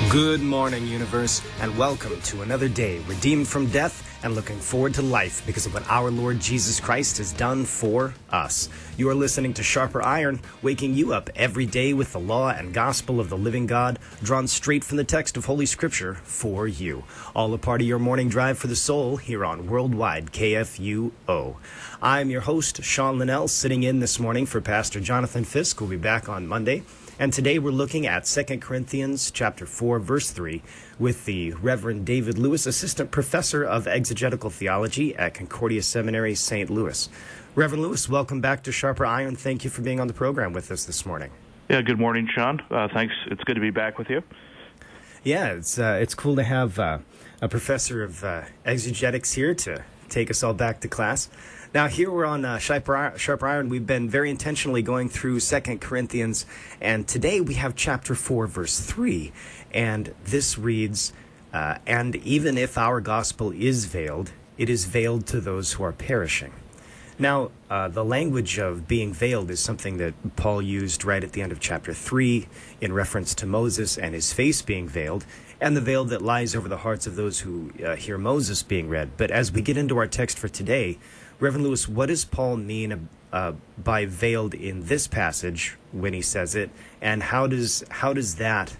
Good morning, universe, and welcome to another day redeemed from death and looking forward to life because of what our Lord Jesus Christ has done for us. You are listening to Sharper Iron, waking you up every day with the law and gospel of the living God, drawn straight from the text of Holy Scripture for you. All a part of your morning drive for the soul here on Worldwide KFUO. I'm your host, Sean Linnell, sitting in this morning for Pastor Jonathan Fisk, who will be back on Monday. And today we're looking at 2 Corinthians chapter 4, verse 3, with the Reverend David Lewis, Assistant Professor of Exegetical Theology at Concordia Seminary, St. Louis. Reverend Lewis, welcome back to Sharper Iron. Thank you for being on the program with us this morning. Yeah, good morning, Sean. Thanks. It's good to be back with you. Yeah, it's cool to have a professor of exegetics here to take us all back to class. Now, here we're on Sharper Iron. We've been very intentionally going through 2 Corinthians, and today we have chapter 4, verse 3, and this reads, and even if our gospel is veiled, it is veiled to those who are perishing. Now, the language of being veiled is something that Paul used right at the end of chapter 3 in reference to Moses and his face being veiled, and the veil that lies over the hearts of those who hear Moses being read. But as we get into our text for today, Reverend Lewis, what does Paul mean by veiled in this passage when he says it, and how does the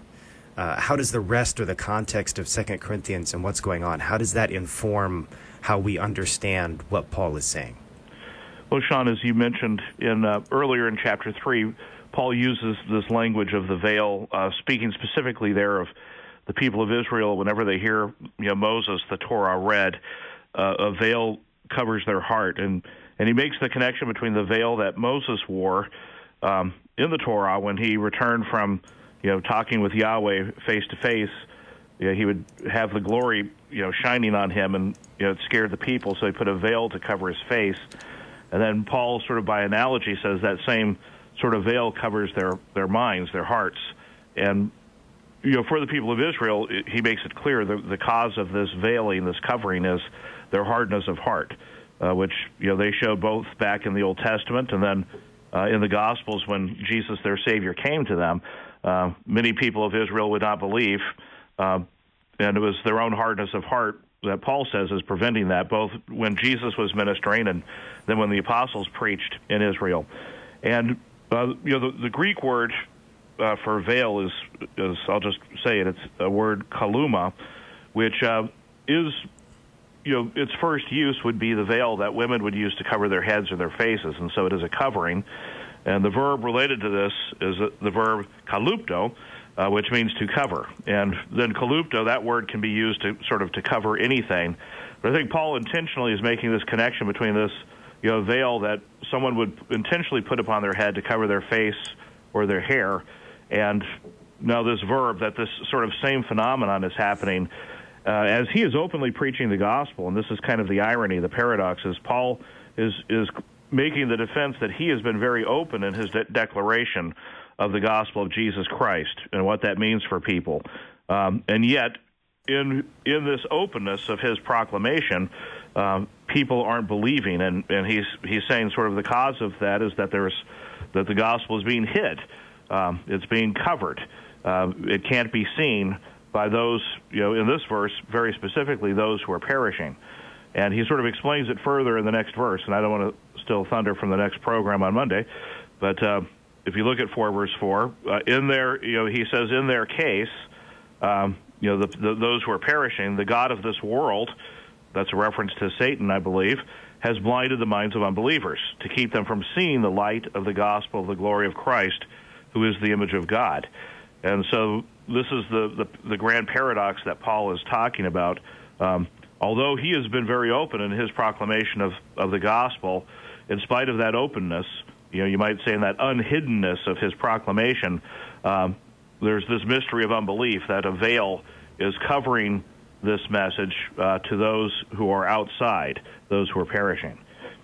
rest or the context of 2 Corinthians and what's going on, how does that inform how we understand what Paul is saying? Well, Sean, as you mentioned earlier in chapter 3, Paul uses this language of the veil, speaking specifically there of the people of Israel. Whenever they hear Moses, the Torah read, a veil covers their heart, and he makes the connection between the veil that Moses wore in the Torah when he returned from talking with Yahweh face to face. He would have the glory shining on him, and it scared the people, so he put a veil to cover his face. And then Paul, sort of by analogy, says that same sort of veil covers their minds, their hearts. And for the people of Israel, he makes it clear the cause of this veiling, this covering, is their hardness of heart, which they showed both back in the Old Testament and then in the Gospels when Jesus, their Savior, came to them. Many people of Israel would not believe, and it was their own hardness of heart that Paul says is preventing that, both when Jesus was ministering and then when the apostles preached in Israel. And the Greek word for veil is I'll just say it, it's a word kaluma, which is its first use would be the veil that women would use to cover their heads or their faces, and so it is a covering. And the verb related to this is the verb kalupto, which means to cover. And then kalupto, that word can be used to sort of to cover anything. But I think Paul intentionally is making this connection between this veil that someone would intentionally put upon their head to cover their face or their hair, and now this verb, that this sort of same phenomenon is happening as he is openly preaching the gospel. And this is kind of the irony, the paradox, is Paul is making the defense that he has been very open in his declaration of the gospel of Jesus Christ and what that means for people. And yet, in this openness of his proclamation, people aren't believing, and he's saying sort of the cause of that is that the gospel is being hid. It's being covered. It can't be seen by those, in this verse, very specifically, those who are perishing. And he sort of explains it further in the next verse, and I don't want to steal thunder from the next program on Monday, but if you look at 4 verse 4, in there, he says, in their case, those who are perishing, the God of this world, that's a reference to Satan, I believe, has blinded the minds of unbelievers to keep them from seeing the light of the gospel of the glory of Christ, who is the image of God. And so this is the grand paradox that Paul is talking about. Although he has been very open in his proclamation of the gospel, in spite of that openness, you might say in that unhiddenness of his proclamation, there's this mystery of unbelief that a veil is covering this message to those who are outside, those who are perishing.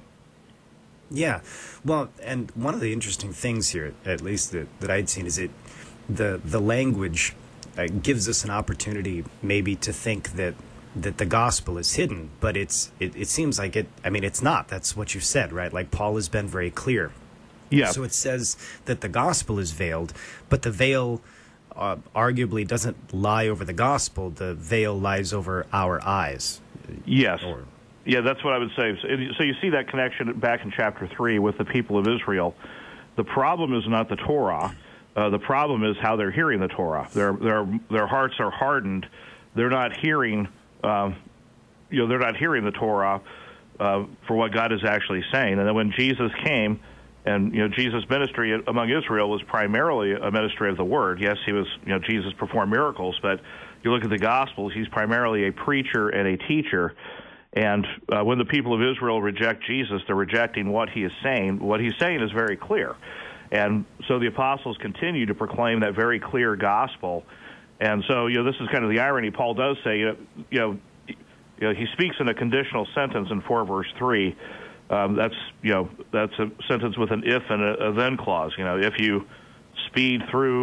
Yeah, well, and one of the interesting things here, at least that I'd seen, is the language gives us an opportunity maybe to think that the gospel is hidden, but it seems like it. I mean, it's not. That's what you said, right? Like Paul has been very clear. Yeah. So it says that the gospel is veiled, but the veil arguably doesn't lie over the gospel. The veil lies over our eyes. Yes. Yeah, that's what I would say. So you see that connection back in chapter 3 with the people of Israel. The problem is not the Torah. The problem is how they're hearing the Torah. Their hearts are hardened. They're not hearing. They're not hearing the Torah for what God is actually saying. And then when Jesus came, and Jesus' ministry among Israel was primarily a ministry of the Word. Yes, he was. Jesus performed miracles, but you look at the Gospels, he's primarily a preacher and a teacher. And when the people of Israel reject Jesus, they're rejecting what he is saying. What he's saying is very clear. And so the apostles continue to proclaim that very clear gospel. And so, this is kind of the irony. Paul does say, he speaks in a conditional sentence in 4 verse 3. That's a sentence with an if and a then clause. If you speed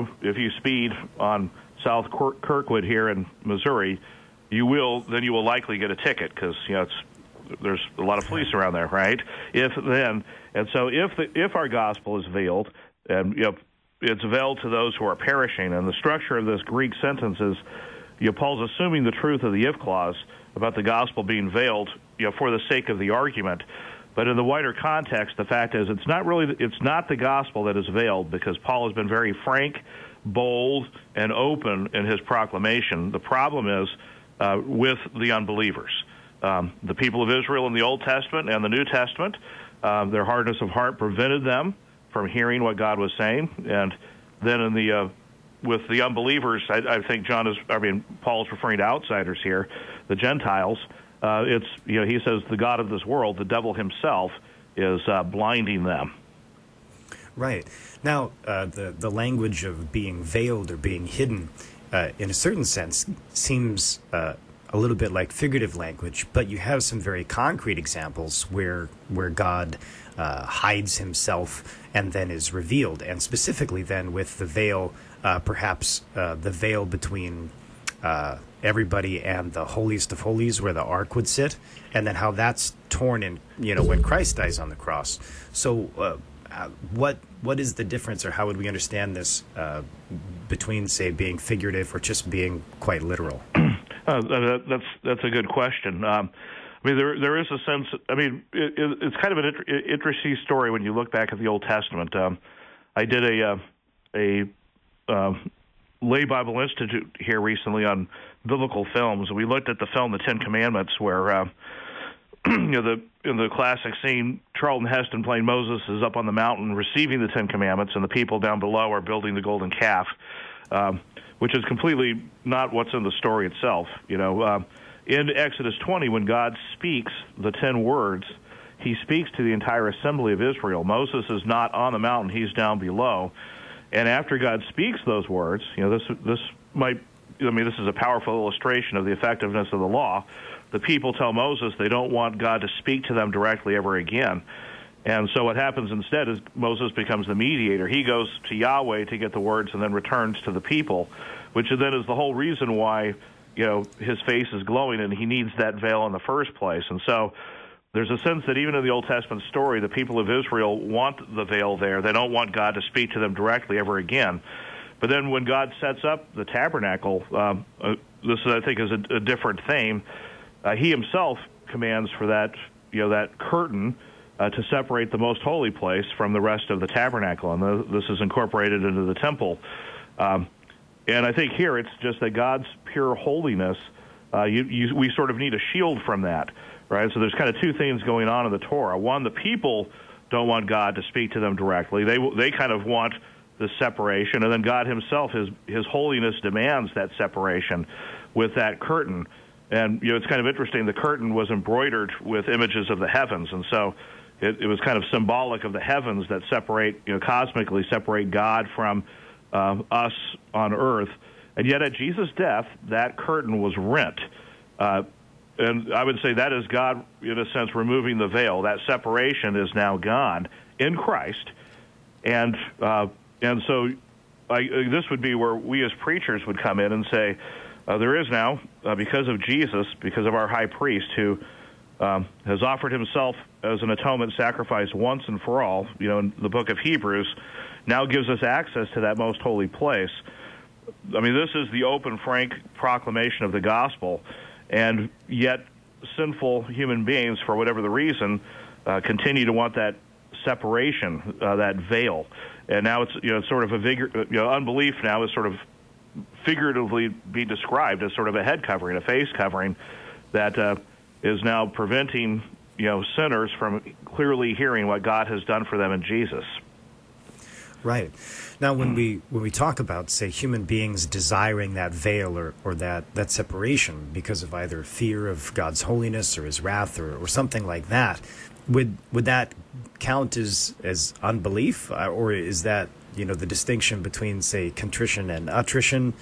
on South Kirkwood here in Missouri, you will likely get a ticket because there's a lot of police around there, right? And so if our gospel is veiled, and it's veiled to those who are perishing, and the structure of this Greek sentence is, Paul's assuming the truth of the if clause about the gospel being veiled, for the sake of the argument. But in the wider context, the fact is it's not the gospel that is veiled, because Paul has been very frank, bold, and open in his proclamation. The problem is with the unbelievers. The people of Israel in the Old Testament and the New Testament, their hardness of heart prevented them from hearing what God was saying. And then with the unbelievers, I think Paul's referring to outsiders here, the Gentiles. He says the God of this world, the devil himself, is blinding them. Right. Now, the language of being veiled or being hidden, in a certain sense, seems a little bit like figurative language, but you have some very concrete examples where God hides himself and then is revealed, and specifically then with the veil, perhaps the veil between everybody and the holiest of holies where the ark would sit, and then how that's torn in, when Christ dies on the cross. So what is the difference, or how would we understand this between, say, being figurative or just being quite literal? That's a good question. There is a sense. It's kind of an interesting story when you look back at the Old Testament. I did a Lay Bible Institute here recently on biblical films. We looked at the film The Ten Commandments, where in the classic scene, Charlton Heston playing Moses is up on the mountain receiving the Ten Commandments, and the people down below are building the golden calf, which is completely not what's in the story itself. In Exodus 20, when God speaks the 10 words, he speaks to the entire assembly of Israel. Moses is not on the mountain, he's down below. And after God speaks those words, this is a powerful illustration of the effectiveness of the law. The people tell Moses they don't want God to speak to them directly ever again. And so what happens instead is Moses becomes the mediator. He goes to Yahweh to get the words and then returns to the people, which then is the whole reason why his face is glowing and he needs that veil in the first place. And so there's a sense that even in the Old Testament story, the people of Israel want the veil there. They don't want God to speak to them directly ever again. But then when God sets up the tabernacle, this I think is a different theme. He himself commands for that curtain to separate the most holy place from the rest of the tabernacle, and this is incorporated into the temple. And I think here it's just that God's pure holiness, we sort of need a shield from that, right? So there's kind of two things going on in the Torah. One, the people don't want God to speak to them directly. They kind of want the separation, and then God himself, his holiness demands that separation with that curtain. And it's kind of interesting. The curtain was embroidered with images of the heavens, and so it was kind of symbolic of the heavens that cosmically separate God from us on earth. And yet at Jesus' death, that curtain was rent. And I would say that is God, in a sense, removing the veil. That separation is now gone in Christ. And so this would be where we as preachers would come in and say, there is now, because of Jesus, because of our high priest who has offered himself as an atonement sacrifice once and for all, in the book of Hebrews, now gives us access to that most holy place. I mean, this is the open, frank proclamation of the gospel, and yet sinful human beings, for whatever the reason, continue to want that separation, that veil. And now it's sort of unbelief now is sort of figuratively be described as sort of a head covering, a face covering that is now preventing sinners from clearly hearing what God has done for them in Jesus. Right. Now, when we talk about, say, human beings desiring that veil or that separation because of either fear of God's holiness or His wrath or something like that, would that count as unbelief, or is that the distinction between, say, contrition and attrition?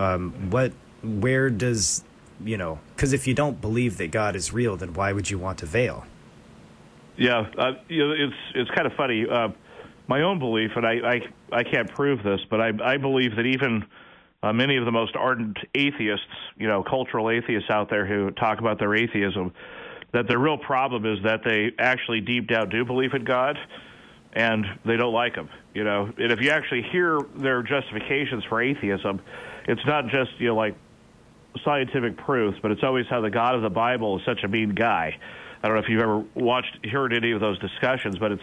Where does because if you don't believe that God is real, then why would you want a veil? Yeah, it's kind of funny. My own belief, and I can't prove this, but I believe that even many of the most ardent atheists, cultural atheists out there who talk about their atheism, that their real problem is that they actually deep down do believe in God, and they don't like Him. And if you actually hear their justifications for atheism, it's not just like scientific proofs, but it's always how the God of the Bible is such a mean guy. I don't know if you've ever heard any of those discussions, but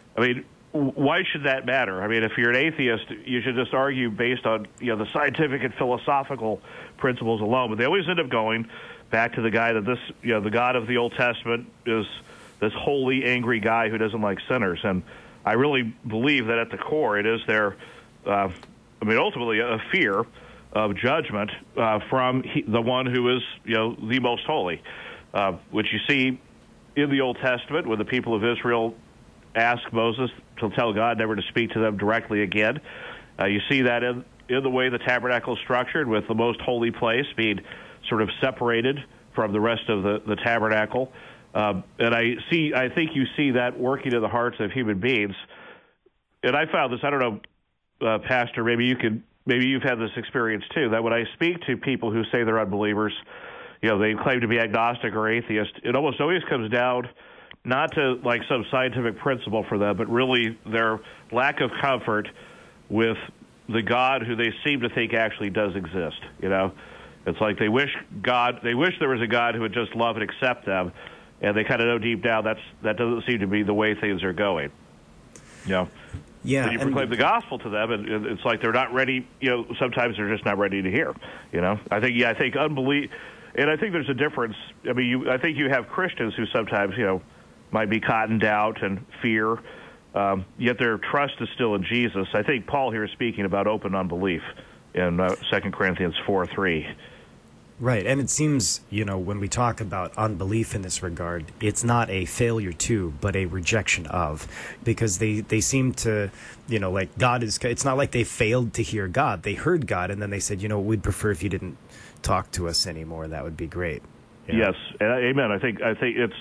why should that matter? I mean, if you're an atheist, you should just argue based on the scientific and philosophical principles alone. But they always end up going back to the guy that the God of the Old Testament is this holy, angry guy who doesn't like sinners. And I really believe that at the core it is their, ultimately a fear of judgment from the one who is the most holy, which you see in the Old Testament when the people of Israel ask Moses to tell God never to speak to them directly again. You see that in the way the tabernacle is structured, with the most holy place being sort of separated from the rest of the tabernacle. And I think you see that working in the hearts of human beings. And I found this, I don't know, Pastor, maybe you've had this experience too, that when I speak to people who say they're unbelievers, they claim to be agnostic or atheist, it almost always comes down not to like some scientific principle for them, but really their lack of comfort with the God who they seem to think actually does exist. It's like they wish there was a God who would just love and accept them, and they kind of know deep down that doesn't seem to be the way things are going. Yeah. When you proclaim the gospel to them, and it's like they're not ready. Sometimes they're just not ready to hear. I think unbelief, and I think there's a difference. I mean, I think you have Christians who sometimes might be caught in doubt and fear, yet their trust is still in Jesus. I think Paul here is speaking about open unbelief in 2 Corinthians 4:3. Right, and it seems, when we talk about unbelief in this regard, it's not a failure to, but a rejection of, because they seem to, like God is, it's not like they failed to hear God. They heard God, and then they said, we'd prefer if you didn't talk to us anymore. That would be great. Yes, amen. I think it's,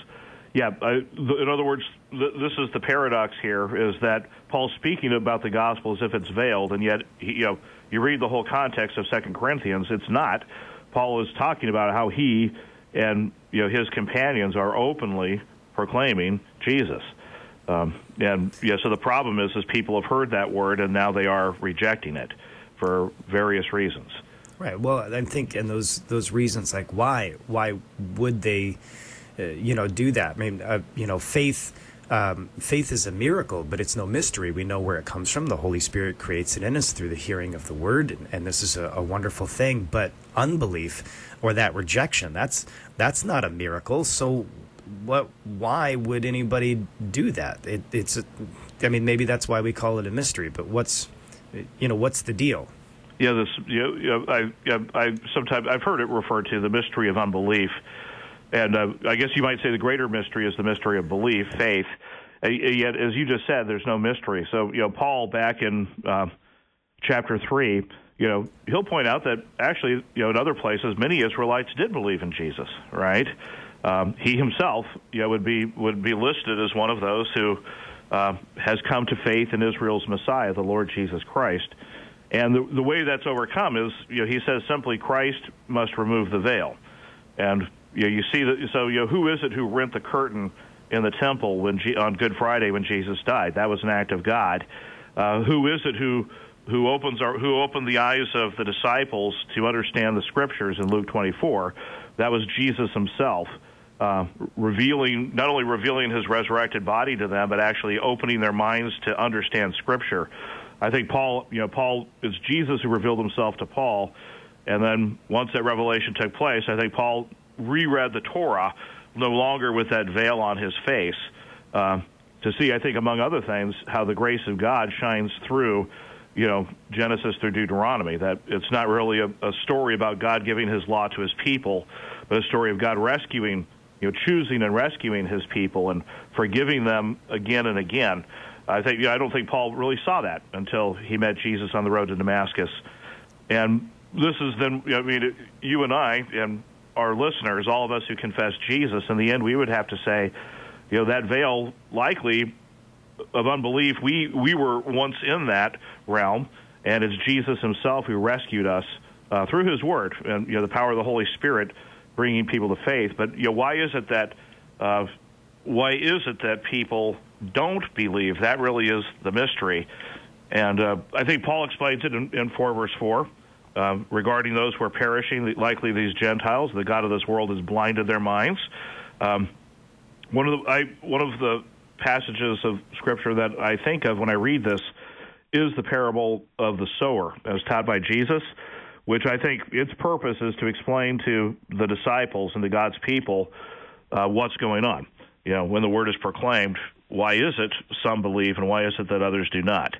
in other words, this is the paradox here, is that Paul's speaking about the gospel as if it's veiled, and yet, you read the whole context of 2 Corinthians, it's not. Paul is talking about how he and his companions are openly proclaiming Jesus, so the problem is people have heard that word and now they are rejecting it for various reasons. Right. Well, I think, and those reasons, like why would they, do that? I mean, faith. Faith is a miracle, but it's no mystery. We know where it comes from. The Holy Spirit creates it in us through the hearing of the Word, and this is a wonderful thing. But unbelief, or that rejection, that's not a miracle. So, why would anybody do that? Maybe that's why we call it a mystery. But what's the deal? Yeah, I sometimes I've heard it referred to the mystery of unbelief. And I guess you might say the greater mystery is the mystery of belief, faith. Yet, as you just said, there's no mystery. So, Paul, back in chapter 3, he'll point out that actually, in other places, many Israelites did believe in Jesus, right? He himself, would be listed as one of those who has come to faith in Israel's Messiah, the Lord Jesus Christ. And the way that's overcome is, he says simply, Christ must remove the veil. And you see that. So, who is it who rent the curtain in the temple on Good Friday when Jesus died? That was an act of God. Who is it who who opened the eyes of the disciples to understand the Scriptures in Luke 24. That was Jesus himself, not only revealing his resurrected body to them, but actually opening their minds to understand Scripture. I think Paul, it's Jesus who revealed himself to Paul, and then once that revelation took place, I think Paul reread the Torah, no longer with that veil on his face, to see, I think, among other things, how the grace of God shines through, Genesis through Deuteronomy, that it's not really a story about God giving his law to his people, but a story of God rescuing, choosing and rescuing his people and forgiving them again and again. I don't think Paul really saw that until he met Jesus on the road to Damascus. And this is then, you and I and our listeners, all of us who confess Jesus, in the end, we would have to say, that veil likely of unbelief, we were once in that realm, and it's Jesus himself who rescued us through his word and the power of the Holy Spirit bringing people to faith. But why is it that people don't believe? That really is the mystery. And I think Paul explains it in 4 verse 4 regarding those who are perishing, likely these Gentiles. The God of this world has blinded their minds. One of the passages of Scripture that I think of when I read this is the parable of the sower, as taught by Jesus, which I think its purpose is to explain to the disciples and to God's people what's going on. When the word is proclaimed, why is it some believe and why is it that others do not?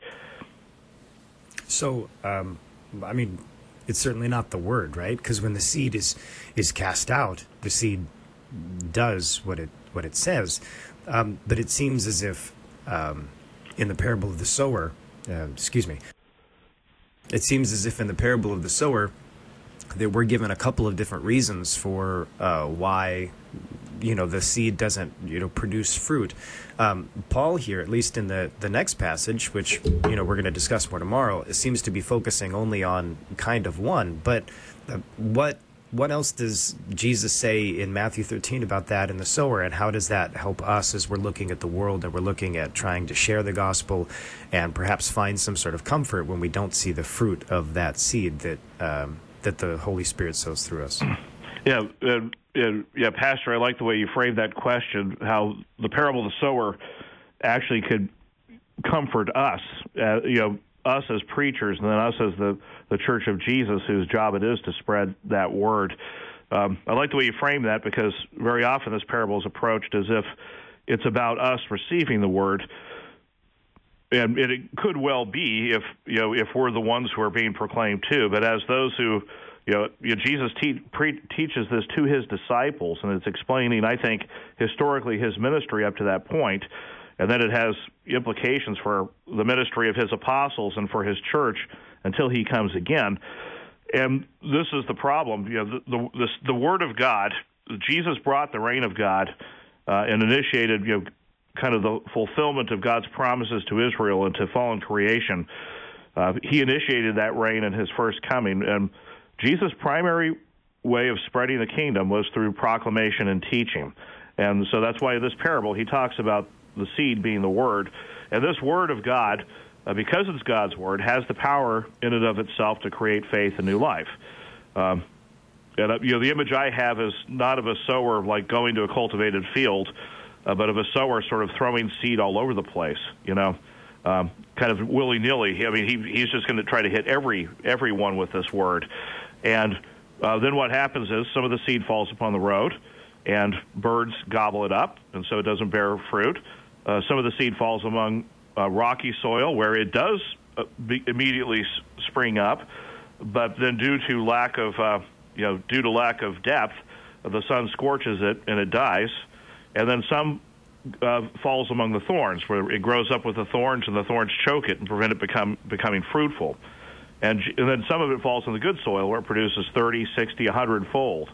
So, it's certainly not the word, right? Because when the seed is cast out, the seed does what it says. But it seems as if in the parable of the sower, it seems as if in the parable of the sower that we're given a couple of different reasons for why the seed doesn't produce fruit. Paul here, at least in the next passage, which we're going to discuss more tomorrow, it seems to be focusing only on kind of one. But what else does Jesus say in Matthew 13 about that in the sower, and how does that help us as we're looking at the world and we're looking at trying to share the gospel and perhaps find some sort of comfort when we don't see the fruit of that seed that the Holy Spirit sows through us? Yeah, Pastor, I like the way you framed that question, how the parable of the sower actually could comfort us, us as preachers, and then us as the Church of Jesus, whose job it is to spread that word. I like the way you frame that, because very often this parable is approached as if it's about us receiving the word, and it could well be if we're the ones who are being proclaimed too. But as those who Jesus teaches this to his disciples, and it's explaining, I think, historically his ministry up to that point. And then it has implications for the ministry of his apostles and for his church until he comes again. And this is the problem. The Word of God, Jesus brought the reign of God and initiated, kind of the fulfillment of God's promises to Israel and to fallen creation. He initiated that reign in his first coming. And Jesus' primary way of spreading the kingdom was through proclamation and teaching. And so that's why this parable, he talks about the seed being the word. And this word of God, because it's God's word, has the power in and of itself to create faith and new life. And the image I have is not of a sower like going to a cultivated field, but of a sower sort of throwing seed all over the place, kind of willy-nilly. He's just going to try to hit everyone with this word. And then what happens is some of the seed falls upon the road, and birds gobble it up, and so it doesn't bear fruit. Some of the seed falls among rocky soil, where it does immediately spring up, but then due to lack of depth, the sun scorches it and it dies. And then some falls among the thorns, where it grows up with the thorns, and the thorns choke it and prevent it becoming fruitful. And then some of it falls in the good soil, where it produces 30, 60, 100-fold.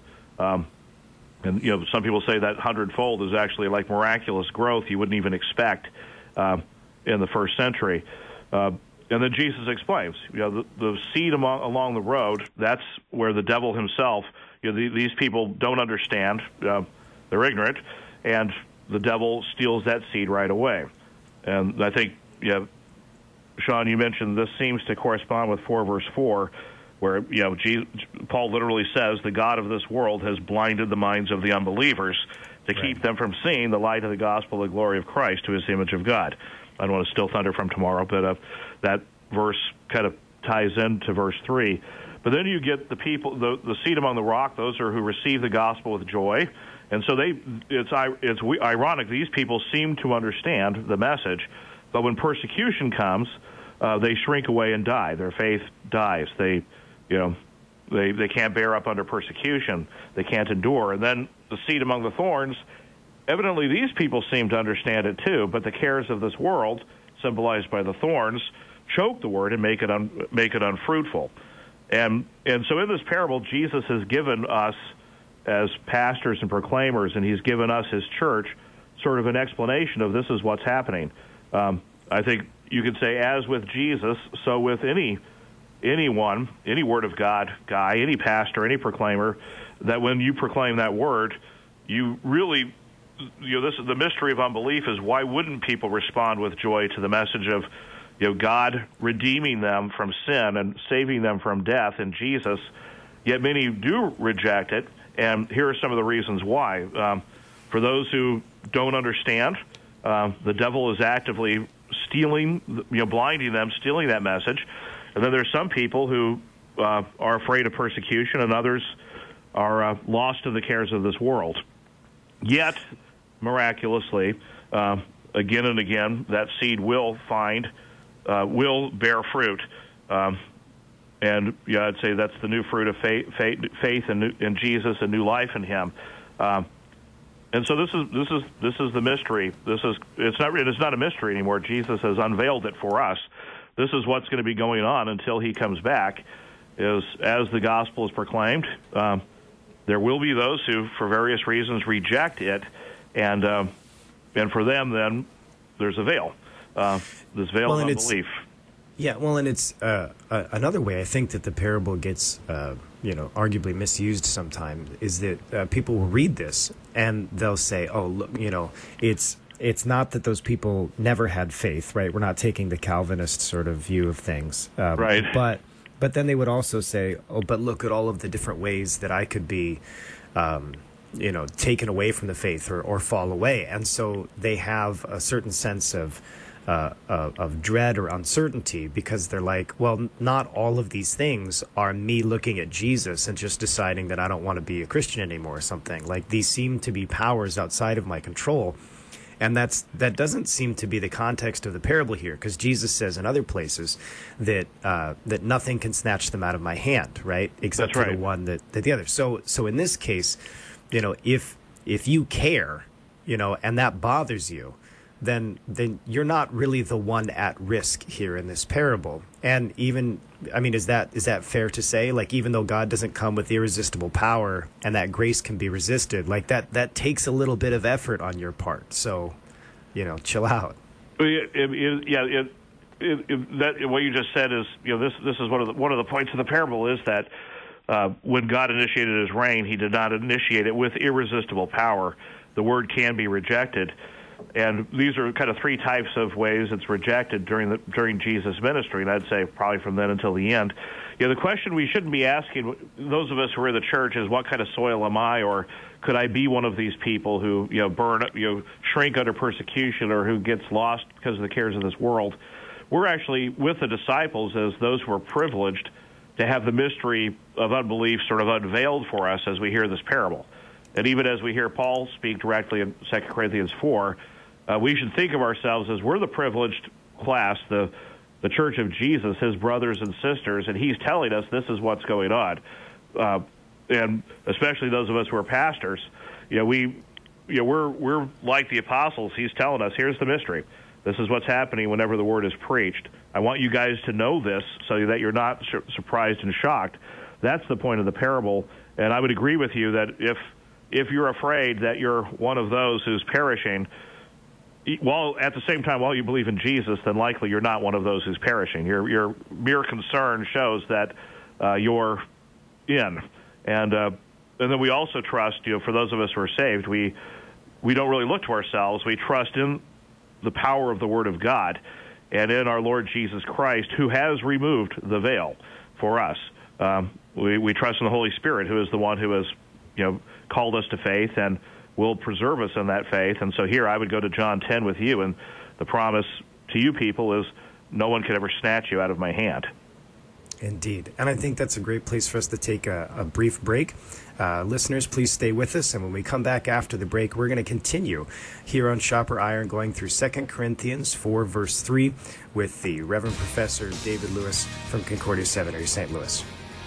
And some people say that 100-fold is actually like miraculous growth you wouldn't even expect in the first century. And then Jesus explains, the seed along the road, that's where the devil himself, these people don't understand, they're ignorant, and the devil steals that seed right away. And I think Sean, you mentioned this seems to correspond with 4 verse 4, where Paul literally says the God of this world has blinded the minds of the unbelievers to keep them from seeing the light of the gospel, the glory of Christ, who is the image of God. I don't want to steal thunder from tomorrow, but that verse kind of ties into verse 3. But then you get the people, the seed among the rock, those are who receive the gospel with joy. And so it's ironic, these people seem to understand the message, but when persecution comes, they shrink away and die. Their faith dies. They can't bear up under persecution. They can't endure. And then the seed among the thorns, evidently these people seem to understand it too, but the cares of this world, symbolized by the thorns, choke the word and make it unfruitful. And so in this parable, Jesus has given us, as pastors and proclaimers, and he's given us, his church, sort of an explanation of this is what's happening. I think you could say, as with Jesus, so with anyone, any Word of God guy, any pastor, any proclaimer, that when you proclaim that word, you really, this is the mystery of unbelief, is why wouldn't people respond with joy to the message of God redeeming them from sin and saving them from death in Jesus? Yet many do reject it, and here are some of the reasons why. For those who don't understand, the devil is actively stealing, blinding them, stealing that message. And then there's some people who are afraid of persecution, and others are lost to the cares of this world. Yet, miraculously, again and again, that seed will will bear fruit. And I'd say that's the new fruit of faith in Jesus and new life in him. And so this is the mystery. It's not a mystery anymore. Jesus has unveiled it for us. This is what's going to be going on until he comes back. As the gospel is proclaimed, there will be those who, for various reasons, reject it, and for them, then there's a veil. This veil of unbelief. Yeah, well, and it's another way I think that the parable gets, arguably misused sometimes is that people will read this and they'll say, "Oh, look, it's not that those people never had faith, right? We're not taking the Calvinist sort of view of things, right? But then they would also say, "Oh, but look at all of the different ways that I could be." Taken away from the faith or fall away, and so they have a certain sense of dread or uncertainty because they're like, well, not all of these things are me looking at Jesus and just deciding that I don't want to be a Christian anymore or something. Like, these seem to be powers outside of my control. And that doesn't seem to be the context of the parable here, because Jesus says in other places that nothing can snatch them out of my hand, right? Except for the one that the other. So in this case, if you care, and that bothers you, then you're not really the one at risk here in this parable. And even, is that fair to say? Like, even though God doesn't come with irresistible power and that grace can be resisted, like that takes a little bit of effort on your part. So, chill out. That what you just said is, this is one of the points of the parable is that when God initiated his reign, he did not initiate it with irresistible power. The word can be rejected. And these are kind of 3 types of ways it's rejected during Jesus' ministry, and I'd say probably from then until the end. The question we shouldn't be asking, those of us who are in the church, is what kind of soil am I, or could I be one of these people who shrink under persecution, or who gets lost because of the cares of this world? We're actually with the disciples as those who are privileged to have the mystery of unbelief sort of unveiled for us as we hear this parable. And even as we hear Paul speak directly in 2 Corinthians 4, we should think of ourselves as we're the privileged class, the church of Jesus, his brothers and sisters, and he's telling us this is what's going on. And especially those of us who are pastors, we're like the apostles. He's telling us, here's the mystery. This is what's happening whenever the word is preached. I want you guys to know this so that you're not surprised and shocked. That's the point of the parable. And I would agree with you that if you're afraid that you're one of those who's perishing, while at the same time, while you believe in Jesus, then likely you're not one of those who's perishing. Your mere concern shows that you're in. And then we also trust, for those of us who are saved, we don't really look to ourselves. We trust in the power of the Word of God. and in our Lord Jesus Christ, who has removed the veil for us. We trust in the Holy Spirit, who is the one who has, called us to faith and will preserve us in that faith. And so here I would go to John 10 with you, and the promise to you people is no one can ever snatch you out of my hand. Indeed. And I think that's a great place for us to take a brief break. Listeners, please stay with us. And when we come back after the break, we're going to continue here on Sharper Iron, going through 2 Corinthians 4, verse 3, with the Reverend Professor David Lewis from Concordia Seminary, St. Louis.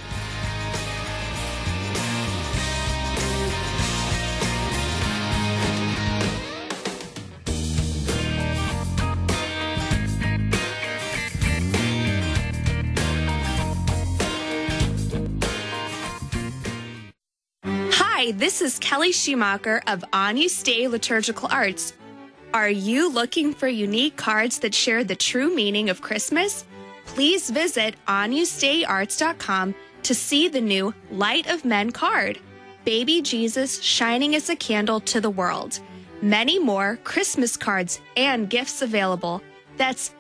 Hi, this is Kelly Schumacher of Agnus Dei Liturgical Arts. Are you looking for unique cards that share the true meaning of Christmas? Please visit agnusdeiarts.com to see the new Light of Men card, Baby Jesus shining as a candle to the world. Many more Christmas cards and gifts available. That's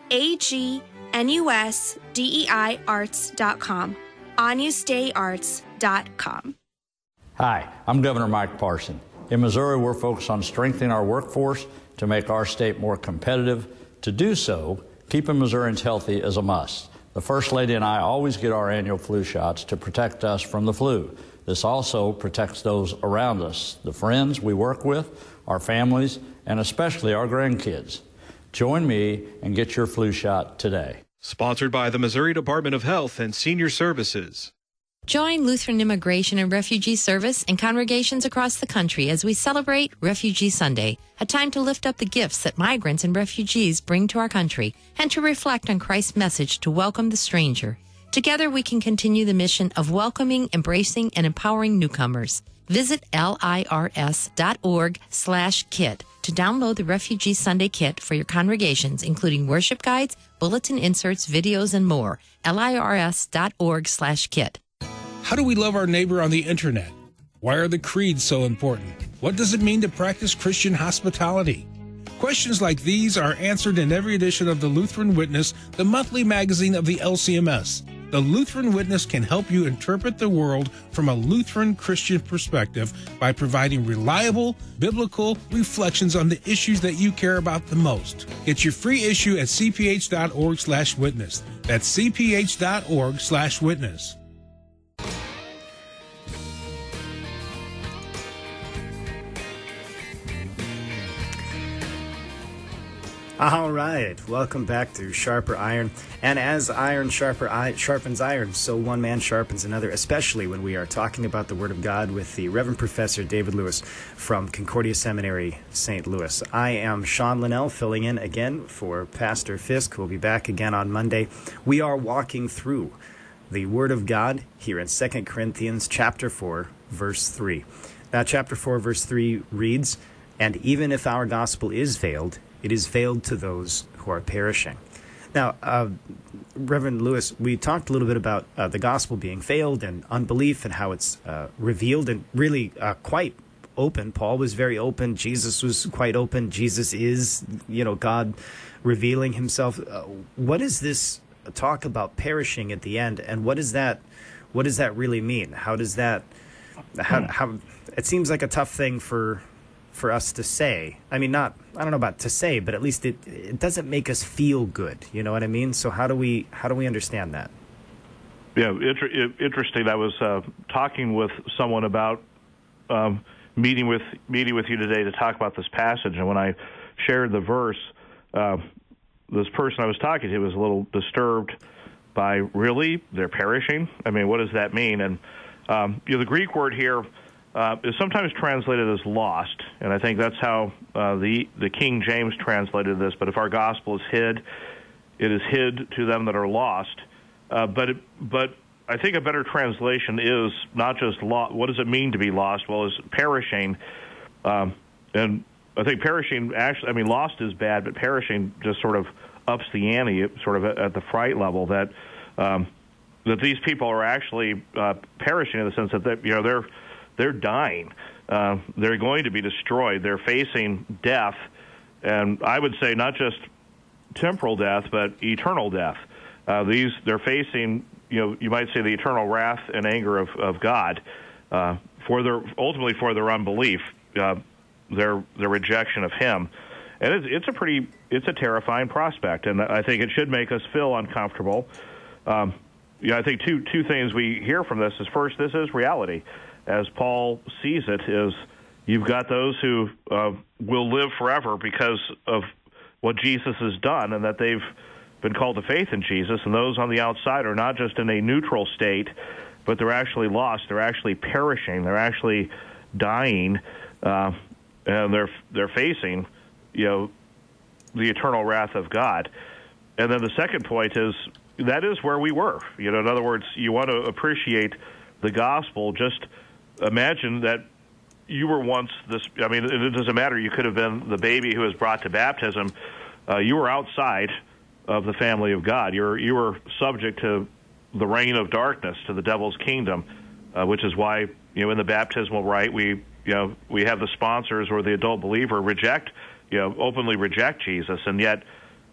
AGNUSDEI arts.com, agnusdeiarts.com. Hi, I'm Governor Mike Parson. In Missouri, we're focused on strengthening our workforce to make our state more competitive. To do so, keeping Missourians healthy is a must. The First Lady and I always get our annual flu shots to protect us from the flu. This also protects those around us, the friends we work with, our families, and especially our grandkids. Join me and get your flu shot today. Sponsored by the Missouri Department of Health and Senior Services. Join Lutheran Immigration and Refugee Service and congregations across the country as we celebrate Refugee Sunday, a time to lift up the gifts that migrants and refugees bring to our country and to reflect on Christ's message to welcome the stranger. Together we can continue the mission of welcoming, embracing, and empowering newcomers. Visit lirs.org/kit to download the Refugee Sunday Kit for your congregations, including worship guides, bulletin inserts, videos, and more. lirs.org/kit. How do we love our neighbor on the internet? Why are the creeds so important? What does it mean to practice Christian hospitality? Questions like these are answered in every edition of the Lutheran Witness, the monthly magazine of the LCMS. The Lutheran Witness can help you interpret the world from a Lutheran Christian perspective by providing reliable, biblical reflections on the issues that you care about the most. Get your free issue at cph.org/witness. That's cph.org/witness. All right, welcome back to Sharper Iron. And as iron sharpens iron, so one man sharpens another, especially when we are talking about the Word of God with the Reverend Professor David Lewis from Concordia Seminary, St. Louis. I am Sean Linnell, filling in again for Pastor Fisk, who will be back again on Monday. We are walking through the Word of God here in 2 Corinthians chapter 4, verse 3. Now, chapter 4, verse 3 reads, "And even if our gospel is veiled, it is veiled to those who are perishing." Now, Reverend Lewis, we talked a little bit about the gospel being veiled and unbelief and how it's revealed and really quite open. Paul was very open. Jesus was quite open. Jesus is, God revealing himself. What does this talk about perishing at the end, and what does that really mean? How does that? How it seems like a tough thing for us to say. I mean, I don't know about to say, but at least it doesn't make us feel good. You know what I mean? So how do we understand that? Yeah, interesting. I was talking with someone about meeting with you today to talk about this passage, and when I shared the verse, this person I was talking to was a little disturbed by, really, they're perishing? I mean, what does that mean? And the Greek word here is sometimes translated as lost, and I think that's how the King James translated this. But if our gospel is hid, it is hid to them that are lost. But I think a better translation is not just lost. What does it mean to be lost? Well, is perishing, and I think perishing actually. I mean, lost is bad, but perishing just sort of ups the ante, sort of at the fright level that these people are actually perishing in the sense that they're dying. They're going to be destroyed. They're facing death, and I would say not just temporal death, but eternal death. They're facing, you might say, the eternal wrath and anger of God ultimately for their unbelief, their rejection of Him, and it's a terrifying prospect, and I think it should make us feel uncomfortable. I think two things we hear from this is, first, this is reality, as Paul sees it. Is you've got those who will live forever because of what Jesus has done, and that they've been called to faith in Jesus, and those on the outside are not just in a neutral state, but they're actually lost. They're actually perishing. They're actually dying, and they're facing, the eternal wrath of God. And then the second point is that is where we were. In other words, you want to appreciate the gospel. Just imagine that you were once this. I mean, it doesn't matter. You could have been the baby who was brought to baptism. You were outside of the family of God. You were subject to the reign of darkness, to the devil's kingdom, which is why in the baptismal rite we have the sponsors or the adult believer openly reject Jesus, and yet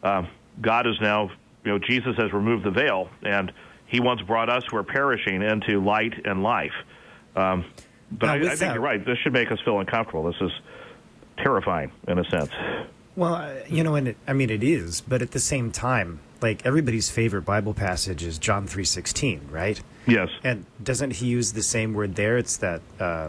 God is now Jesus has removed the veil, and He once brought us who are perishing into light and life. But I think you're right. This should make us feel uncomfortable. This is terrifying in a sense. Well, and it is, but at the same time, like, everybody's favorite Bible passage is John 3:16, right? Yes. And doesn't he use the same word there? It's that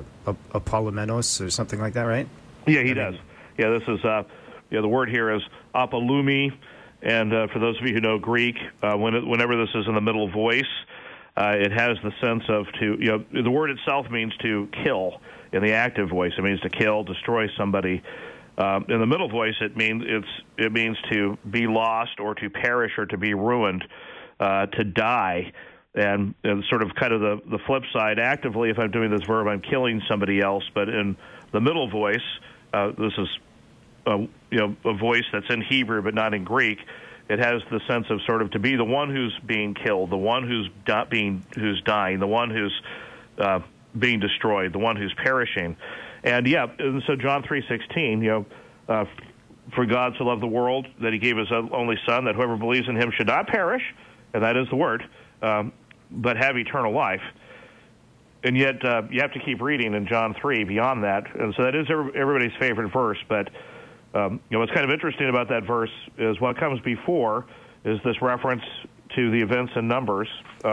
apolumenos or something like that, right? Yeah, he does. Yeah, this is the word here is apolumi, and for those of you who know Greek, whenever this is in the middle voice, it has the sense of the word itself means to kill in the active voice. It means to kill, destroy somebody. In the middle voice, it means to be lost or to perish or to be ruined, to die, and sort of kind of the flip side. Actively, if I'm doing this verb, I'm killing somebody else. But in the middle voice, this is a voice that's in Hebrew but not in Greek. It has the sense of sort of to be the one who's being killed, the one who's who's dying, the one who's being destroyed, the one who's perishing. And so John 3:16, for God so loved the world that He gave His only Son, that whoever believes in Him should not perish, and that is the word, but have eternal life. And yet you have to keep reading in John 3 beyond that, and so that is everybody's favorite verse. But what's kind of interesting about that verse is what comes before is this reference to the events in Numbers,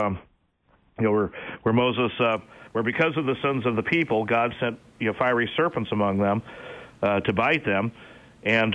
where Moses. Where because of the sins of the people, God sent fiery serpents among them to bite them, and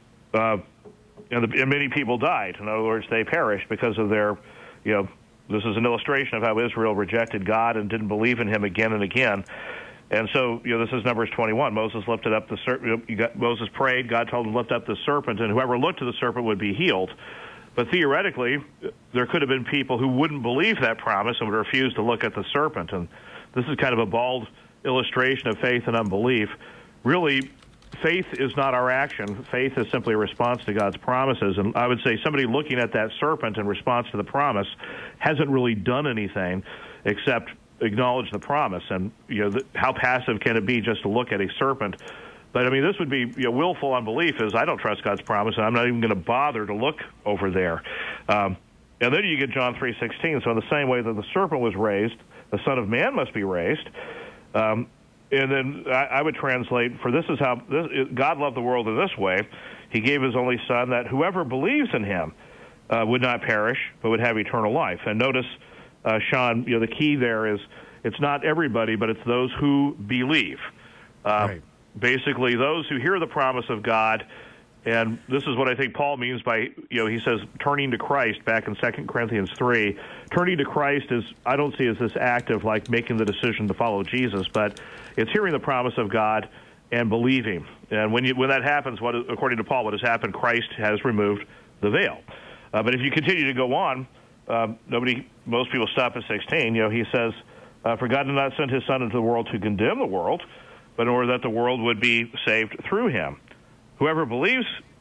many people died. In other words, they perished because of their, this is an illustration of how Israel rejected God and didn't believe in Him again and again. And so, this is Numbers 21. Moses lifted up the serpent. Moses prayed. God told him to lift up the serpent, and whoever looked to the serpent would be healed. But theoretically, there could have been people who wouldn't believe that promise and would refuse to look at the serpent. And this is kind of a bald illustration of faith and unbelief. Really, faith is not our action. Faith is simply a response to God's promises. And I would say somebody looking at that serpent in response to the promise hasn't really done anything except acknowledge the promise. And how passive can it be just to look at a serpent? But I mean, this would be willful unbelief. Is I don't trust God's promise, and I'm not even going to bother to look over there. And then you get John 3:16. So in the same way that the serpent was raised, the Son of Man must be raised. And then I would translate, for this is how God loved the world in this way. He gave His only Son, that whoever believes in Him would not perish, but would have eternal life. And notice, Sean, the key there is it's not everybody, but it's those who believe. Right. Basically, those who hear the promise of God. And this is what I think Paul means by, he says, turning to Christ back in 2 Corinthians 3. Turning to Christ is, I don't see as this act of like making the decision to follow Jesus, but it's hearing the promise of God and believing. And when that happens, according to Paul, what has happened, Christ has removed the veil. But if you continue to go on, most people stop at 16. He says, for God did not send His Son into the world to condemn the world, but in order that the world would be saved through Him. Whoever believes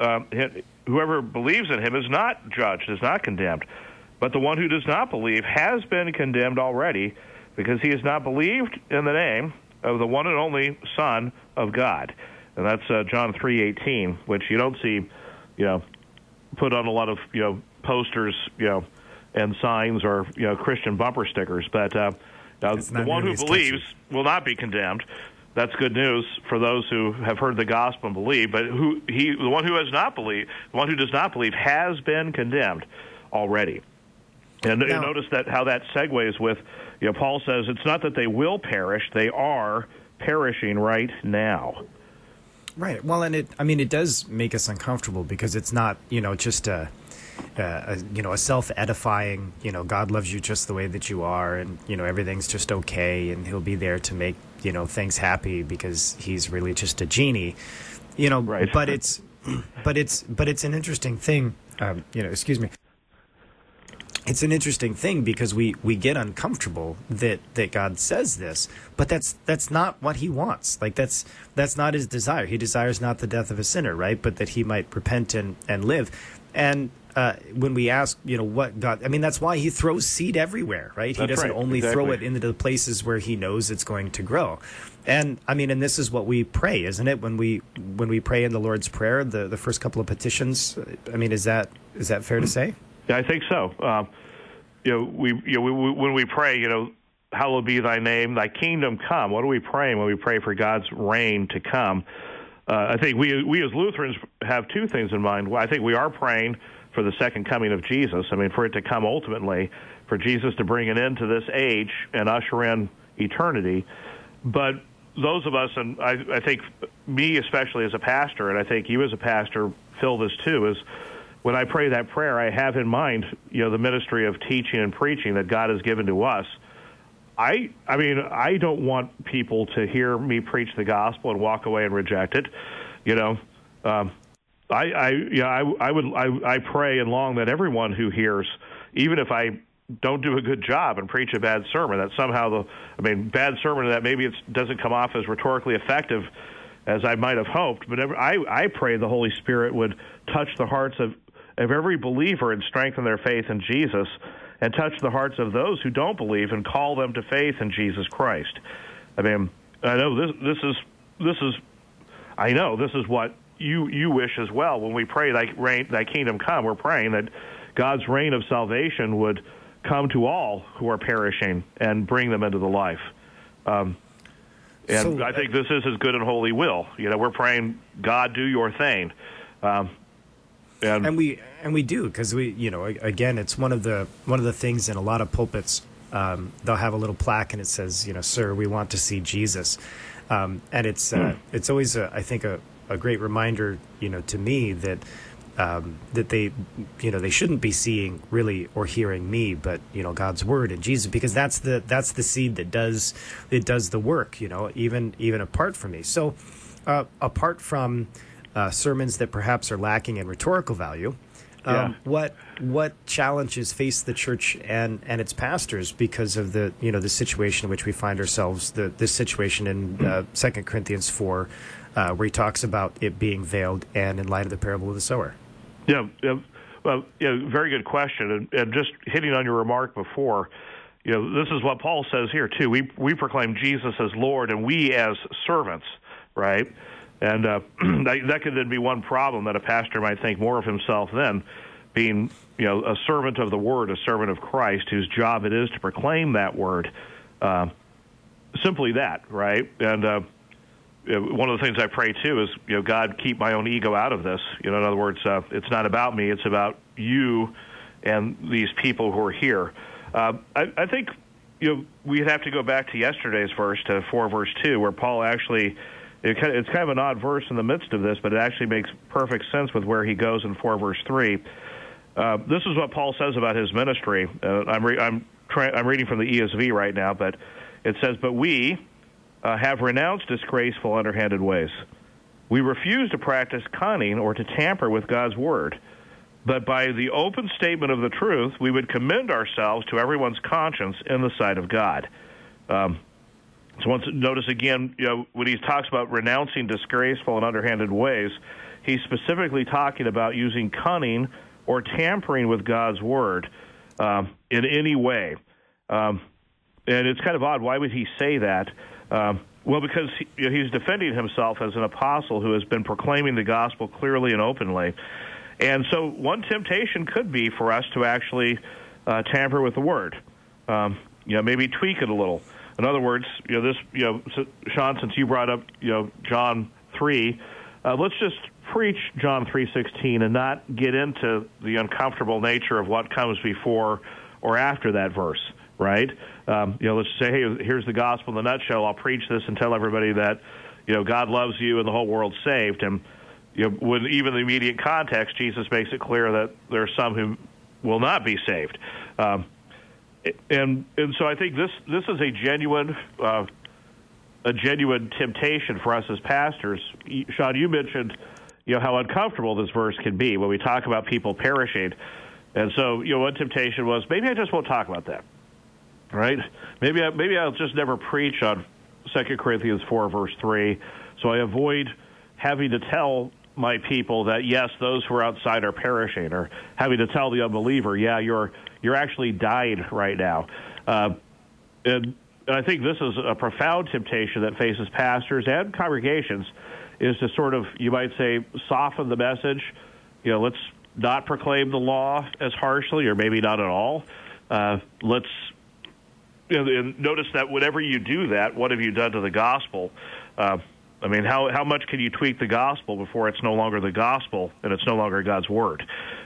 in Him is not judged, is not condemned. But the one who does not believe has been condemned already, because he has not believed in the name of the one and only Son of God. And that's John 3:18, which you don't see, put on a lot of posters, and signs or Christian bumper stickers. But the one who believes will not be condemned. That's good news for those who have heard the gospel and believe. But the one who does not believe has been condemned already. And notice how that segues with, Paul says it's not that they will perish; they are perishing right now. Right. Well, and it does make us uncomfortable because it's not, just a self-edifying, God loves you just the way that you are, and everything's just okay, and He'll be there to make things happy because He's really just a genie, Right. But it's an interesting thing. Excuse me. It's an interesting thing because we get uncomfortable that God says this, but that's not what He wants. Like that's not His desire. He desires not the death of a sinner, right? But that he might repent and live. And when we ask, what God, that's why He throws seed everywhere, right? He doesn't only throw it into the places where He knows it's going to grow. And and this is what we pray, isn't it? When we pray in the Lord's Prayer, the first couple of petitions. Is that fair to say? Yeah, I think so. When we pray, hallowed be Thy name, Thy kingdom come. What are we praying when we pray for God's reign to come? I think we as Lutherans have two things in mind. I think we are praying for the second coming of Jesus. For it to come ultimately, for Jesus to bring an end to this age and usher in eternity. But those of us, and I think me especially as a pastor, and I think you as a pastor feel this too, is when I pray that prayer, I have in mind, the ministry of teaching and preaching that God has given to us. I don't want people to hear me preach the gospel and walk away and reject it. I pray and long that everyone who hears, even if I don't do a good job and preach a bad sermon, that somehow bad sermon that maybe it doesn't come off as rhetorically effective as I might have hoped, but I pray the Holy Spirit would touch the hearts of every believer and strengthen their faith in Jesus, and touch the hearts of those who don't believe and call them to faith in Jesus Christ. I know this is what you wish as well. When we pray Thy kingdom come, we're praying that God's reign of salvation would come to all who are perishing and bring them into the life. I think this is His good and holy will. We're praying, God, do your thing. And we do, because again, it's one of the things in a lot of pulpits. They'll have a little plaque and it says, "Sir, we want to see Jesus," and it's always I think a great reminder, to me that they shouldn't be seeing really or hearing me, but God's word and Jesus, because that's the seed that does the work, even apart from me. So apart from sermons that perhaps are lacking in rhetorical value, what challenges face the church and its pastors because of the situation in which we find ourselves, this situation in 2 Corinthians 4, where he talks about it being veiled, and in light of the parable of the sower? Well, very good question, and just hitting on your remark before, this is what Paul says here too. We proclaim Jesus as Lord, and we as servants, right? And that could then be one problem, that a pastor might think more of himself then, being a servant of the word, a servant of Christ, whose job it is to proclaim that word. Simply that, right? And one of the things I pray too is, God, keep my own ego out of this. In other words, it's not about me; it's about you and these people who are here. I think we'd have to go back to yesterday's verse, to 4 verse 2, where Paul actually. It's kind of an odd verse in the midst of this, but it actually makes perfect sense with where he goes in 4 verse 3. This is what Paul says about his ministry. I'm reading from the ESV right now, but it says, "But we have renounced disgraceful, underhanded ways. We refuse to practice cunning or to tamper with God's word. But by the open statement of the truth, we would commend ourselves to everyone's conscience in the sight of God." So notice again, when he talks about renouncing disgraceful and underhanded ways, he's specifically talking about using cunning or tampering with God's word in any way. And it's kind of odd. Why would he say that? Well, because he's defending himself as an apostle who has been proclaiming the gospel clearly and openly. And so one temptation could be for us to actually tamper with the Word. Maybe tweak it a little. In other words, Sean, since you brought up, John 3, let's just preach John 3:16 and not get into the uncomfortable nature of what comes before or after that verse, right? Let's say, hey, here's the gospel in a nutshell. I'll preach this and tell everybody that, God loves you and the whole world's saved. And when even the immediate context, Jesus makes it clear that there are some who will not be saved. And so I think this is a genuine temptation for us as pastors. Sean, you mentioned how uncomfortable this verse can be when we talk about people perishing. And so one temptation was, maybe I just won't talk about that, right? Maybe I'll just never preach on 2 Corinthians 4 verse 3, so I avoid having to tell my people that, yes, those who are outside are perishing, or having to tell the unbeliever, yeah, you're actually dying right now. And I think this is a profound temptation that faces pastors and congregations, is to sort of, you might say, soften the message. Let's not proclaim the law as harshly, or maybe not at all. Let's notice that whenever you do that, what have you done to the gospel? How much can you tweak the gospel before it's no longer the gospel and it's no longer God's word?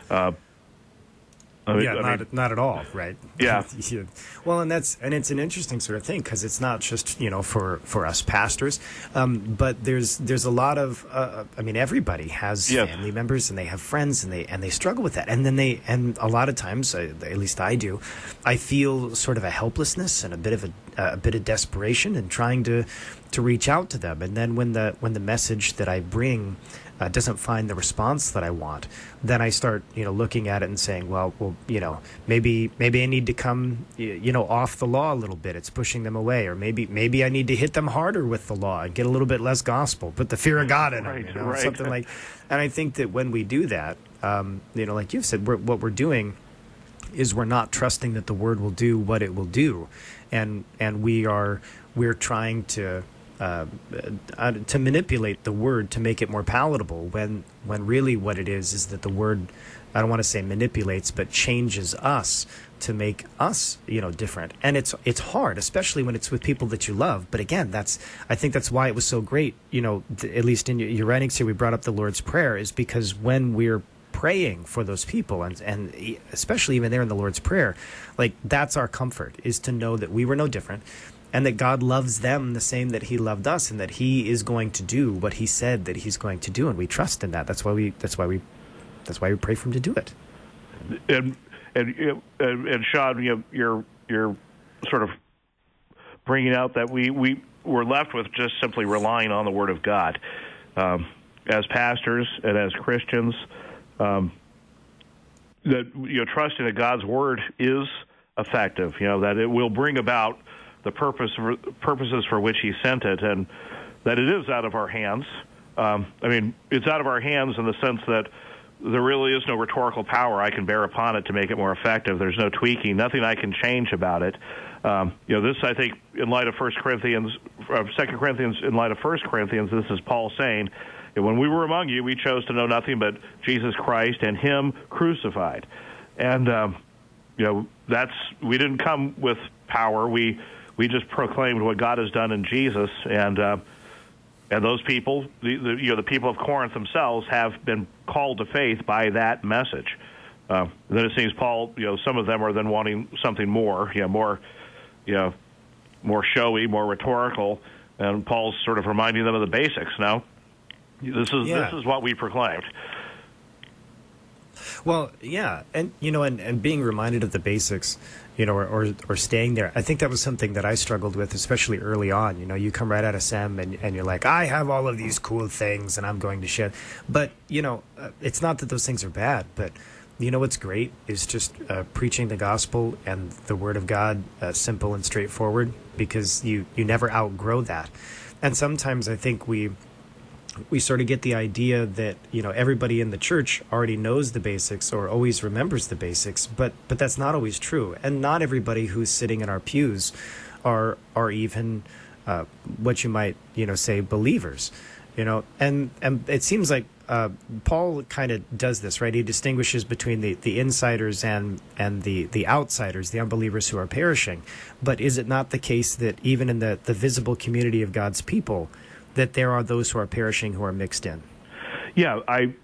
Not at all, right? Yeah. Well, and it's an interesting sort of thing, because it's not just for us pastors, but there's a lot of everybody has family members and they have friends and they struggle with that, and then a lot of times, at least I do, I feel sort of a helplessness and a bit of desperation in trying to reach out to them, and then when the message that I bring doesn't find the response that I want, then I start, looking at it and saying, well, maybe I need to come, off the law a little bit. It's pushing them away, or maybe I need to hit them harder with the law and get a little bit less gospel, put the fear of God in them, right. Something like. And I think that when we do that, like you've said, what we're doing is we're not trusting that the Word will do what it will do, and we're trying to manipulate the Word to make it more palatable, when really what it is that the Word, I don't want to say manipulates, but changes us to make us, different. And it's hard, especially when it's with people that you love. But again, I think that's why it was so great, at least in your writings here, we brought up the Lord's Prayer, is because when we're praying for those people, and especially even there in the Lord's Prayer, like, that's our comfort, is to know that we were no different, and that God loves them the same that He loved us, and that He is going to do what He said that He's going to do, and we trust in that. That's why we pray for Him to do it. And Sean, you're sort of bringing out that we were left with just simply relying on the Word of God as pastors and as Christians. That trusting that God's Word is effective. That it will bring about the purposes for which He sent it, and that it is out of our hands. It's out of our hands in the sense that there really is no rhetorical power I can bear upon it to make it more effective. There's no tweaking, nothing I can change about it. This, I think, in light of 2 Corinthians, in light of 1 Corinthians, this is Paul saying, when we were among you, we chose to know nothing but Jesus Christ and Him crucified. And, we didn't come with power. We just proclaimed what God has done in Jesus, and those people, the people of Corinth themselves, have been called to faith by that message. Then it seems Paul, some of them are then wanting something more, more showy, more rhetorical, and Paul's sort of reminding them of the basics. No, this is what we proclaimed. Well, yeah, and and being reminded of the basics, or staying there. I think that was something that I struggled with, especially early on. You come right out of SEM and you're like, I have all of these cool things and I'm going to share. But, it's not that those things are bad, but what's great is just preaching the gospel and the Word of God, simple and straightforward, because you never outgrow that. And sometimes I think we sort of get the idea that everybody in the church already knows the basics or always remembers the basics, but that's not always true, and not everybody who's sitting in our pews are even what you might say believers, and it seems like Paul kind of does this, right? He distinguishes between the insiders and the outsiders, the unbelievers who are perishing. But is it not the case that even in the visible community of God's people, that there are those who are perishing who are mixed in? Yeah,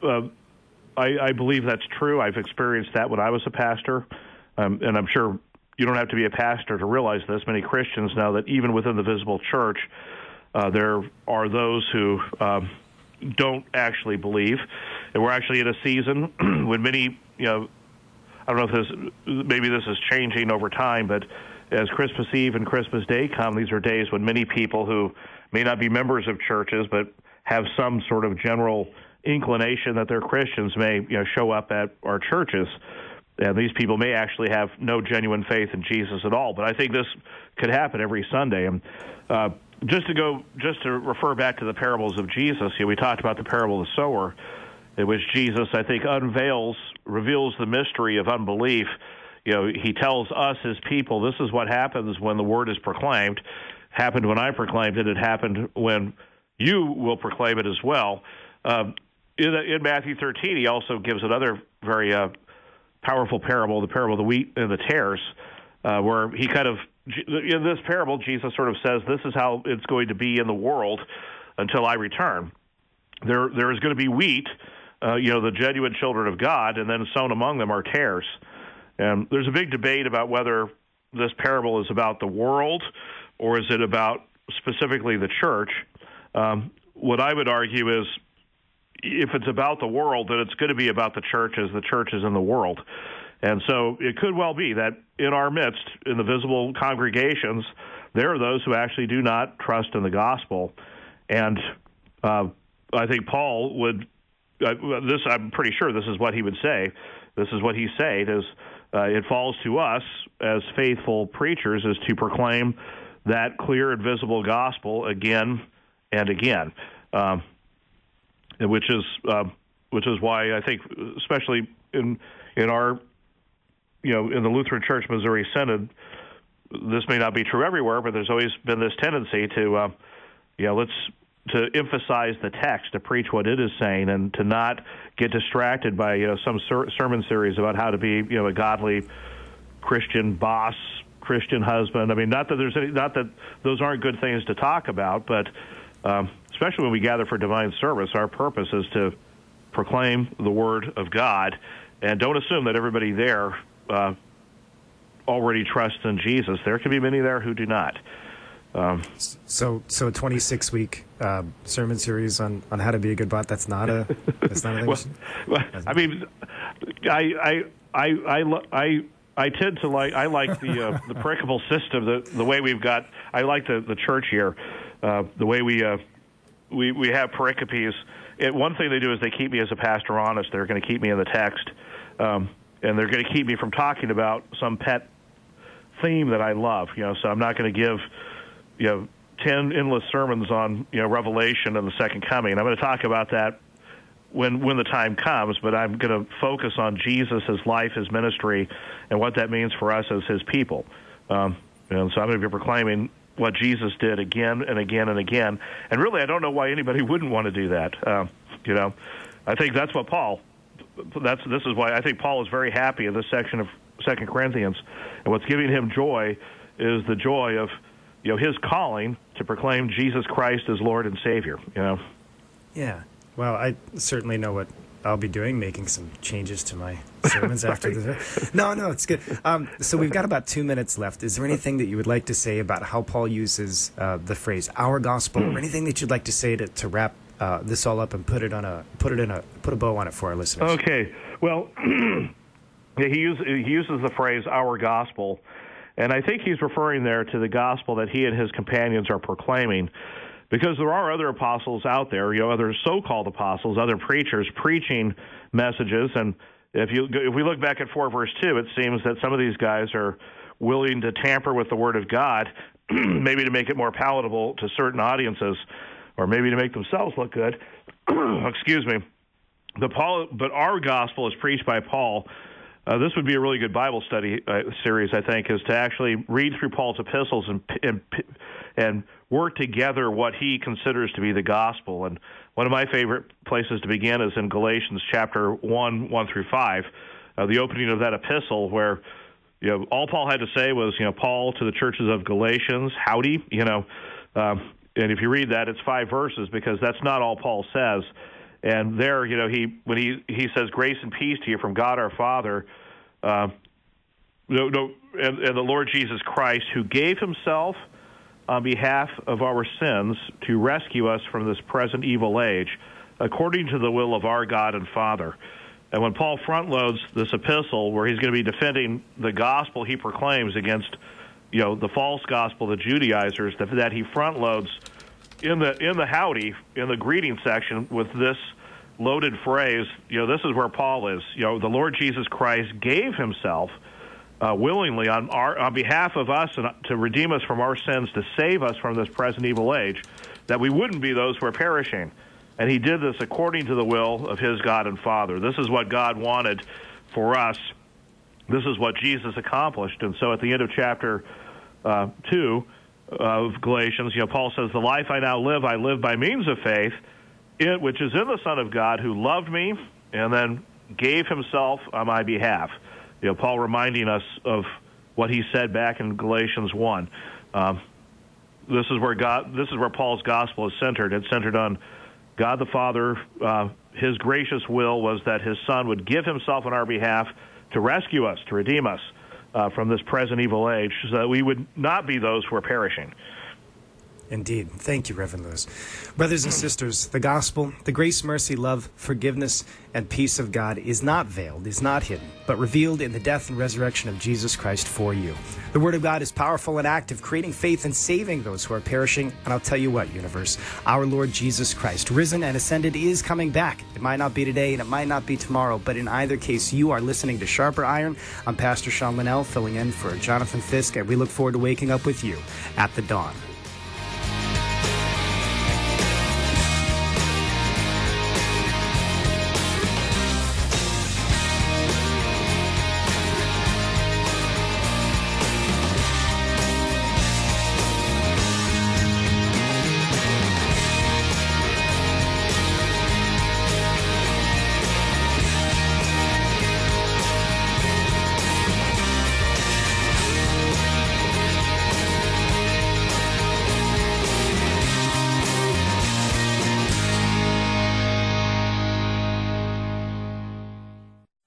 I believe that's true. I've experienced that when I was a pastor, and I'm sure you don't have to be a pastor to realize this. Many Christians know that even within the visible church, there are those who don't actually believe. And we're actually in a season when many, I don't know if maybe this is changing over time, but as Christmas Eve and Christmas Day come, these are days when many people who may not be members of churches but have some sort of general inclination that they're Christians may show up at our churches. And these people may actually have no genuine faith in Jesus at all. But I think this could happen every Sunday. And just to refer back to the parables of Jesus, we talked about the parable of the sower, in which Jesus, I think, reveals the mystery of unbelief. He tells us as people, this is what happens when the word is proclaimed. Happened when I proclaimed it. It happened when you will proclaim it as well. In Matthew 13, he also gives another very powerful parable, the parable of the wheat and the tares, where he kind of, in this parable, Jesus sort of says, this is how it's going to be in the world until I return. There is going to be wheat, the genuine children of God, and then sown among them are tares. And there's a big debate about whether this parable is about the world or is it about specifically the church. What I would argue is, if it's about the world, then it's going to be about the church as the church is in the world. And so it could well be that in our midst, in the visible congregations, there are those who actually do not trust in the gospel. And I think Paul would, I'm pretty sure this is what he would say. This is what he's saying, is it falls to us as faithful preachers is to proclaim that clear and visible gospel again and again. Which is why I think, especially in our, in the Lutheran Church Missouri Synod, this may not be true everywhere, but there's always been this tendency to, to emphasize the text, to preach what it is saying, and to not get distracted by some sermon series about how to be a godly Christian boss, Christian husband. I mean, not that those aren't good things to talk about, but especially when we gather for divine service, our purpose is to proclaim the Word of God, and don't assume that everybody there already trusts in Jesus. There can be many there who do not. So a 26-week sermon series on how to be a good bot. That's not a thing. I mean, I tend to like the pericopal system, the way we've got. I like the church here, the way we have pericopes. One thing they do is they keep me as a pastor honest. They're going to keep me in the text, and they're going to keep me from talking about some pet theme that I love. So I'm not going to give 10 endless sermons on Revelation and the second coming. I'm going to talk about that when the time comes, but I'm going to focus on Jesus, his life, his ministry, and what that means for us as his people. So I'm going to be proclaiming what Jesus did again and again and again. And really, I don't know why anybody wouldn't want to do that. I think that's what this is why I think Paul is very happy in this section of 2 Corinthians. And what's giving him joy is the joy of his calling to proclaim Jesus Christ as Lord and Savior. Yeah. Well, I certainly know what I'll be doing, making some changes to my sermons after this. No, it's good. So we've got about 2 minutes left. Is there anything that you would like to say about how Paul uses the phrase "our gospel," or anything that you'd like to say to wrap this all up and put a bow on it for our listeners? Okay. Well, he uses the phrase "our gospel," and I think he's referring there to the gospel that he and his companions are proclaiming. Because there are other apostles out there, other so-called apostles, other preachers preaching messages. And if we look back at 4 verse 2, it seems that some of these guys are willing to tamper with the Word of God, maybe to make it more palatable to certain audiences, or maybe to make themselves look good. Excuse me. But our gospel is preached by Paul. This would be a really good Bible study series, I think, is to actually read through Paul's epistles and work together what he considers to be the gospel. And one of my favorite places to begin is in Galatians chapter 1 through 5, the opening of that epistle, where all Paul had to say was, Paul to the churches of Galatians, howdy, and if you read that, it's 5 verses, because that's not all Paul says. And there, when he says, grace and peace to you from God our Father, and the Lord Jesus Christ, who gave himself on behalf of our sins to rescue us from this present evil age, according to the will of our God and Father. And when Paul front loads this epistle, where he's going to be defending the gospel he proclaims against, the false gospel, the Judaizers, that he front loads in the howdy, in the greeting section, with this loaded phrase, this is where Paul is. The Lord Jesus Christ gave himself willingly on behalf of us and to redeem us from our sins, to save us from this present evil age, that we wouldn't be those who are perishing. And he did this according to the will of his God and Father. This is what God wanted for us. This is what Jesus accomplished. And so at the end of chapter 2 of Galatians, Paul says, the life I now live, I live by means of faith, which is in the Son of God, who loved me and then gave himself on my behalf. Paul reminding us of what he said back in Galatians 1. This is where Paul's gospel is centered. It's centered on God the Father. His gracious will was that his Son would give himself on our behalf to rescue us, to redeem us from this present evil age, so that we would not be those who are perishing. Indeed. Thank you, Reverend Lewis. Brothers and sisters, the gospel, the grace, mercy, love, forgiveness, and peace of God is not veiled, is not hidden, but revealed in the death and resurrection of Jesus Christ for you. The Word of God is powerful and active, creating faith and saving those who are perishing. And I'll tell you what, universe, our Lord Jesus Christ, risen and ascended, is coming back. It might not be today and it might not be tomorrow, but in either case, you are listening to Sharper Iron. I'm Pastor Sean Linnell, filling in for Jonathan Fisk, and we look forward to waking up with you at the dawn.